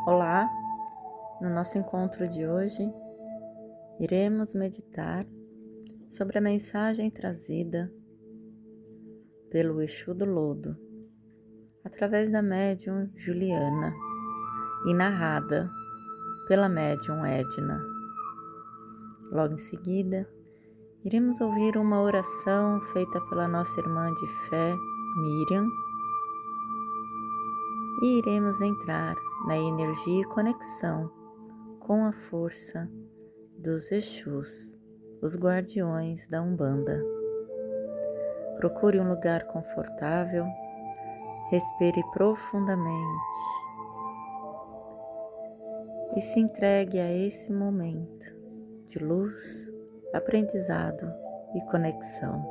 Olá, no nosso encontro de hoje, iremos meditar sobre a mensagem trazida pelo Exu do Lodo, através da médium Juliana e narrada pela médium Edna. Logo em seguida, iremos ouvir uma oração feita pela nossa irmã de fé, Miriam, e iremos entrar na energia e conexão com a força dos Exus, os guardiões da Umbanda. Procure um lugar confortável, respire profundamente e se entregue a esse momento de luz, aprendizado e conexão.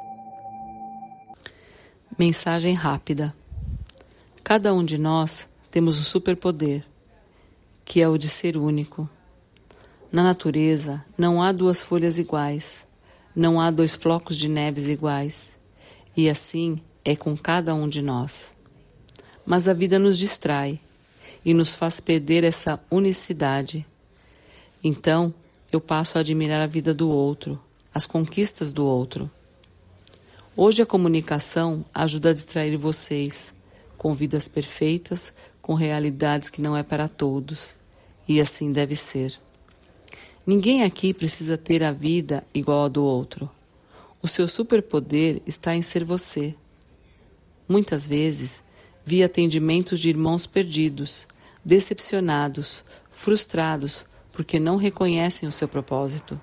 Mensagem rápida. Cada um de nós temos o superpoder, que é o de ser único. Na natureza não há duas folhas iguais, não há dois flocos de neves iguais, e assim é com cada um de nós. Mas a vida nos distrai e nos faz perder essa unicidade. Então eu passo a admirar a vida do outro, as conquistas do outro. Hoje a comunicação ajuda a distrair vocês, com vidas perfeitas, com realidades que não é para todos, e assim deve ser. Ninguém aqui precisa ter a vida igual a do outro. O seu superpoder está em ser você. Muitas vezes vi atendimentos de irmãos perdidos, decepcionados, frustrados, porque não reconhecem o seu propósito.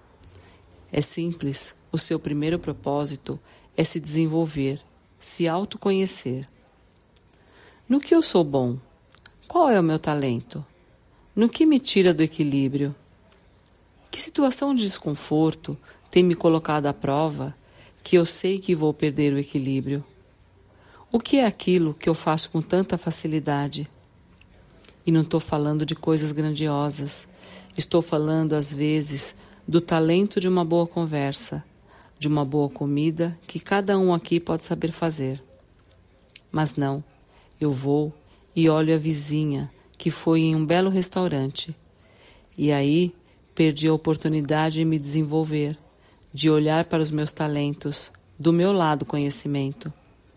É simples, o seu primeiro propósito é se desenvolver, se autoconhecer. No que eu sou bom? Qual é o meu talento? No que me tira do equilíbrio? Que situação de desconforto tem me colocado à prova que eu sei que vou perder o equilíbrio? O que é aquilo que eu faço com tanta facilidade? E não estou falando de coisas grandiosas. Estou falando, às vezes, do talento de uma boa conversa, de uma boa comida que cada um aqui pode saber fazer. Mas não, eu vou e olho a vizinha que foi em um belo restaurante. E aí perdi a oportunidade de me desenvolver, de olhar para os meus talentos, do meu lado conhecimento.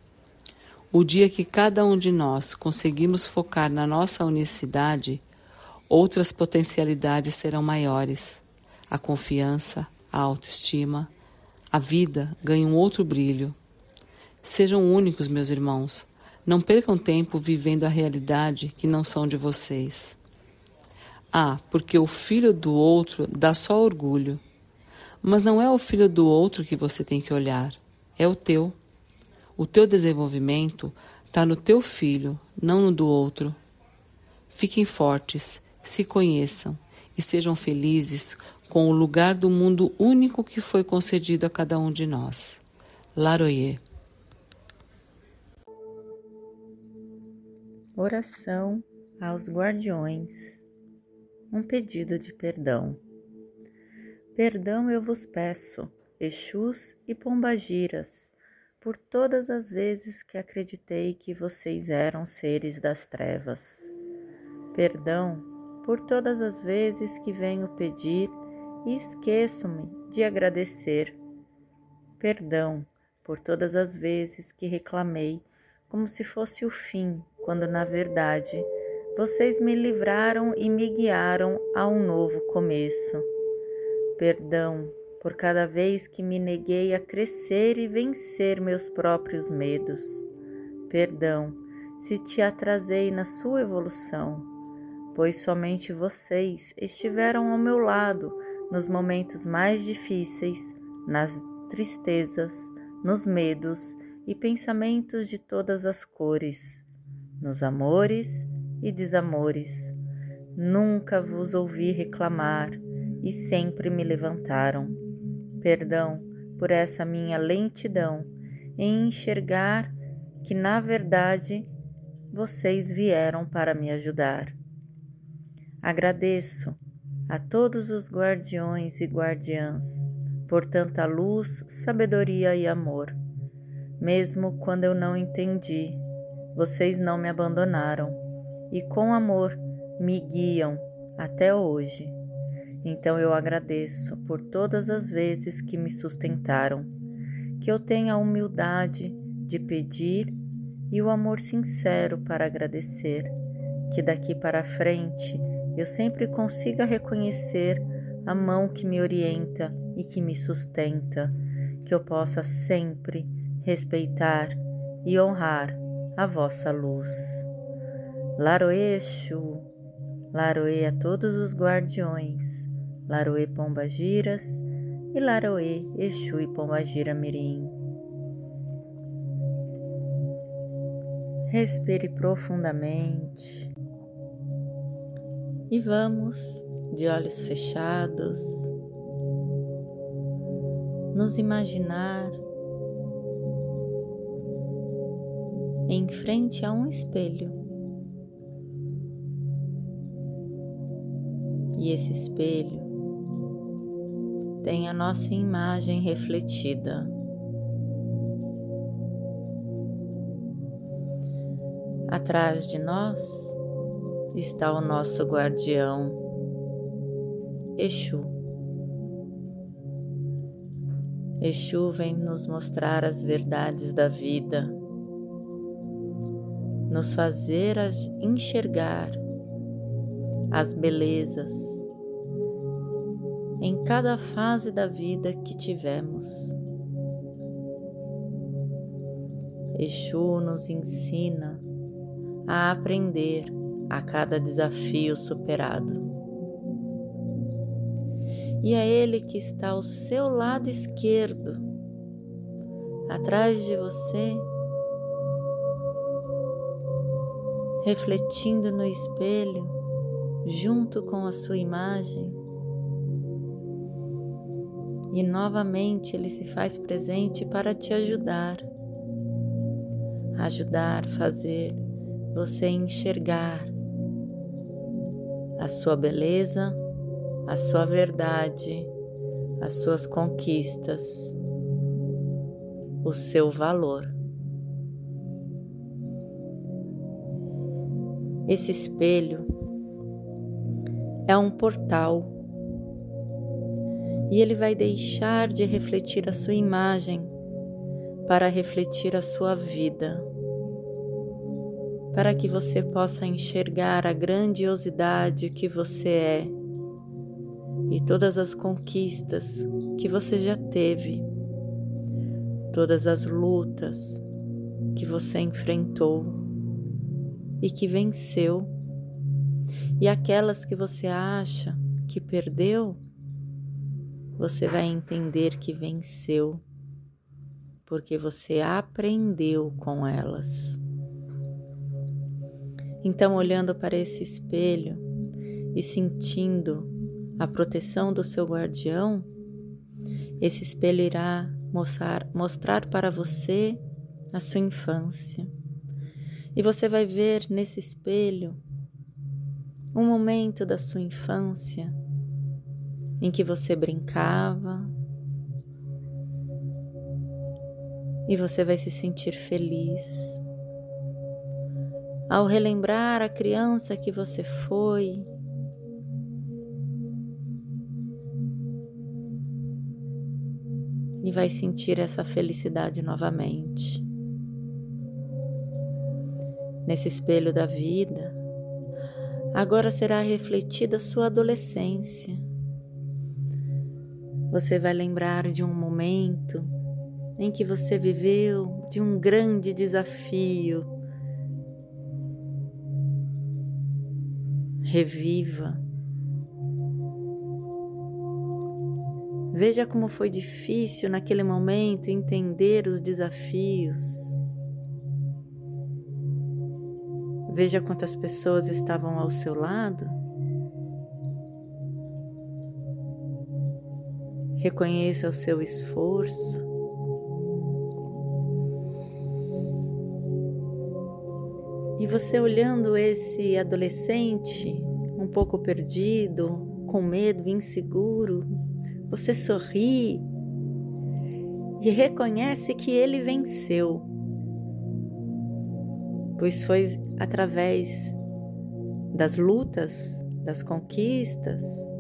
O dia que cada um de nós conseguimos focar na nossa unicidade, outras potencialidades serão maiores. A confiança, a autoestima, a vida ganha um outro brilho. Sejam únicos, meus irmãos. Não percam tempo vivendo a realidade que não são de vocês. Porque o filho do outro dá só orgulho. Mas não é o filho do outro que você tem que olhar, é o teu. O teu desenvolvimento está no teu filho, não no do outro. Fiquem fortes, se conheçam e sejam felizes com o lugar do mundo único que foi concedido a cada um de nós. Laroyer. Oração aos guardiões. Um pedido de perdão. Perdão eu vos peço, Exus e Pombagiras, por todas as vezes que acreditei que vocês eram seres das trevas. Perdão por todas as vezes que venho pedir e esqueço-me de agradecer. Perdão por todas as vezes que reclamei como se fosse o fim, quando na verdade vocês me livraram e me guiaram a um novo começo. Perdão por cada vez que me neguei a crescer e vencer meus próprios medos. Perdão se te atrasei na sua evolução, pois somente vocês estiveram ao meu lado nos momentos mais difíceis, nas tristezas, nos medos e pensamentos de todas as cores, nos amores e desamores. Nunca vos ouvi reclamar e sempre me levantaram. Perdão por essa minha lentidão em enxergar que, na verdade, vocês vieram para me ajudar. Agradeço a todos os guardiões e guardiãs por tanta luz, sabedoria e amor. Mesmo quando eu não entendi, vocês não me abandonaram e com amor me guiam até hoje. Então eu agradeço por todas as vezes que me sustentaram, que eu tenha a humildade de pedir e o amor sincero para agradecer, que daqui para frente eu sempre consiga reconhecer a mão que me orienta e que me sustenta, que eu possa sempre respeitar e honrar a vossa luz. Laroê Exu, Laroê a todos os guardiões, Laroê Pombagiras e Laroê Exu e Pombagira Mirim. Respire profundamente e vamos, de olhos fechados, nos imaginar em frente a um espelho. E esse espelho tem a nossa imagem refletida. Atrás de nós está o nosso guardião, Exu. Exu vem nos mostrar as verdades da vida, nos fazer enxergar as belezas em cada fase da vida que tivemos. Exu nos ensina a aprender a cada desafio superado. E é Ele que está ao seu lado esquerdo, atrás de você, refletindo no espelho, junto com a sua imagem. E novamente Ele se faz presente para te ajudar a fazer você enxergar a sua beleza, a sua verdade, as suas conquistas, o seu valor. Esse espelho é um portal e ele vai deixar de refletir a sua imagem para refletir a sua vida, para que você possa enxergar a grandiosidade que você é e todas as conquistas que você já teve, todas as lutas que você enfrentou e que venceu, e aquelas que você acha que perdeu, você vai entender que venceu, porque você aprendeu com elas. Então, olhando para esse espelho e sentindo a proteção do seu guardião, esse espelho irá mostrar para você a sua infância. E você vai ver nesse espelho um momento da sua infância em que você brincava e você vai se sentir feliz ao relembrar a criança que você foi, e vai sentir essa felicidade novamente. Nesse espelho da vida, agora será refletida a sua adolescência. Você vai lembrar de um momento em que você viveu de um grande desafio. Reviva. Veja como foi difícil naquele momento entender os desafios. Veja quantas pessoas estavam ao seu lado. Reconheça o seu esforço. E você olhando esse adolescente um pouco perdido, com medo, inseguro, você sorri e reconhece que ele venceu, pois foi através das lutas, das conquistas,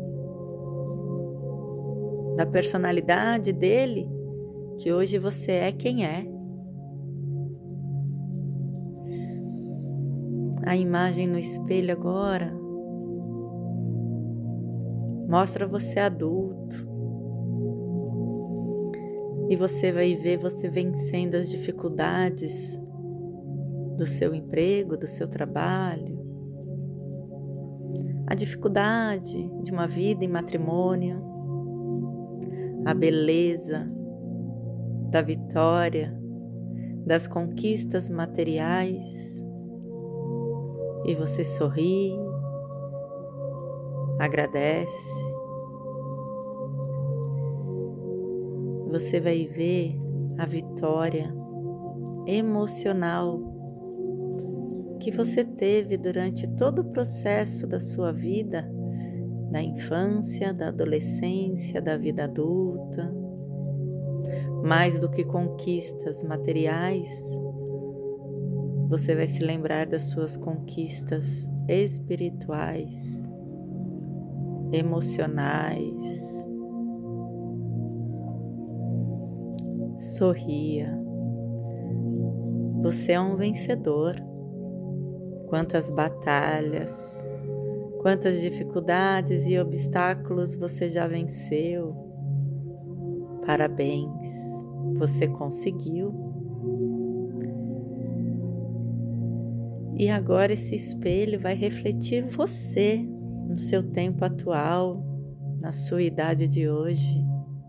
da personalidade dele, que hoje você é quem é. A imagem no espelho agora mostra você adulto. E você vai ver você vencendo as dificuldades do seu emprego, do seu trabalho, a dificuldade de uma vida em matrimônio, a beleza da vitória, das conquistas materiais, e você sorri, agradece. Você vai ver a vitória emocional que você teve durante todo o processo da sua vida, da infância, da adolescência, da vida adulta. Mais do que conquistas materiais, você vai se lembrar das suas conquistas espirituais, emocionais. Sorria. Você é um vencedor. Quantas batalhas, quantas dificuldades e obstáculos você já venceu. Parabéns, você conseguiu. E agora esse espelho vai refletir você no seu tempo atual, na sua idade de hoje.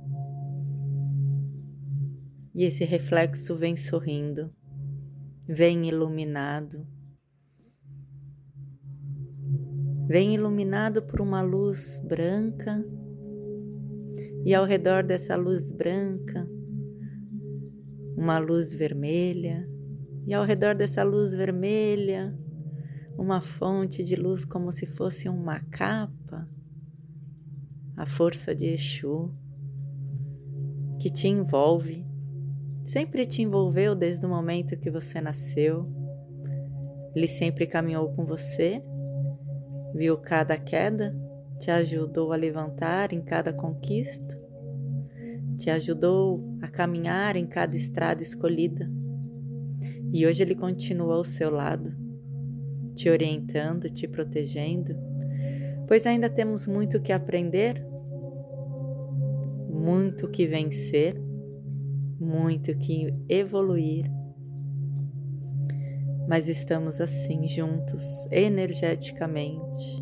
E esse reflexo vem sorrindo, vem iluminado. Vem iluminado por uma luz branca, e ao redor dessa luz branca, uma luz vermelha, e ao redor dessa luz vermelha, uma fonte de luz como se fosse uma capa, a força de Exu, que te envolve, sempre te envolveu desde o momento que você nasceu. Ele sempre caminhou com você, viu cada queda, te ajudou a levantar em cada conquista, te ajudou a caminhar em cada estrada escolhida. E hoje ele continua ao seu lado, te orientando, te protegendo, pois ainda temos muito que aprender, muito que vencer, muito que evoluir. Mas estamos assim juntos, energeticamente.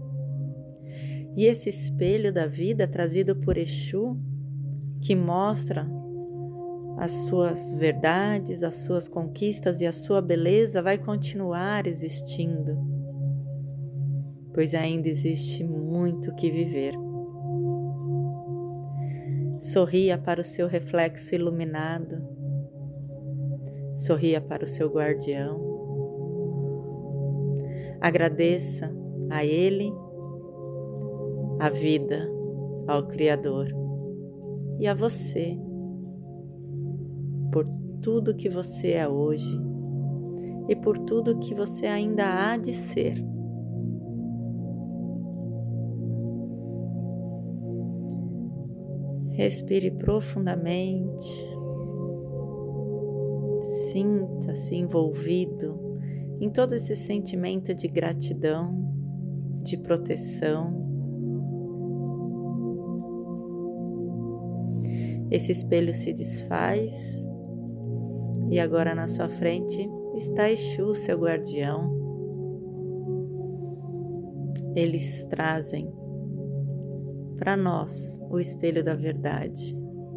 E esse espelho da vida trazido por Exu, que mostra as suas verdades, as suas conquistas e a sua beleza, vai continuar existindo, pois ainda existe muito que viver. Sorria para o seu reflexo iluminado, sorria para o seu guardião. Agradeça a ele, a vida, ao Criador e a você por tudo que você é hoje e por tudo que você ainda há de ser. Respire profundamente, sinta-se envolvido em todo esse sentimento de gratidão, de proteção. Esse espelho se desfaz e agora na sua frente está Exu, seu guardião. Eles trazem para nós o espelho da verdade.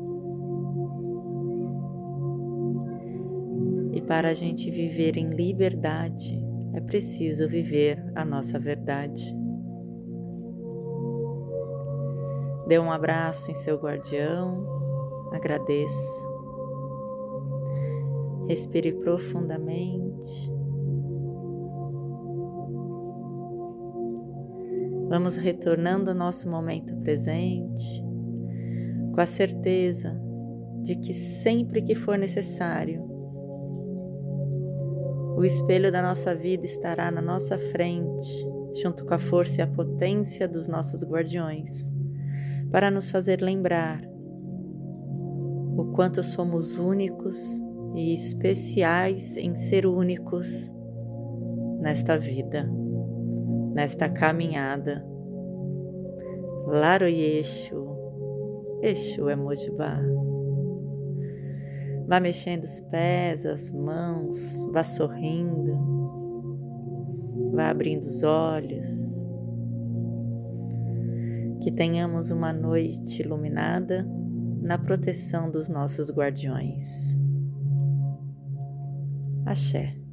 E para a gente viver em liberdade, é preciso viver a nossa verdade. Dê um abraço em seu guardião, agradeça. Respire profundamente. Vamos retornando ao nosso momento presente, com a certeza de que sempre que for necessário, o espelho da nossa vida estará na nossa frente, junto com a força e a potência dos nossos guardiões, para nos fazer lembrar o quanto somos únicos e especiais em ser únicos nesta vida, nesta caminhada. Laroyeshu, Exu é Mojubá. Vá mexendo os pés, as mãos, vá sorrindo, vá abrindo os olhos. Que tenhamos uma noite iluminada na proteção dos nossos guardiões. Axé.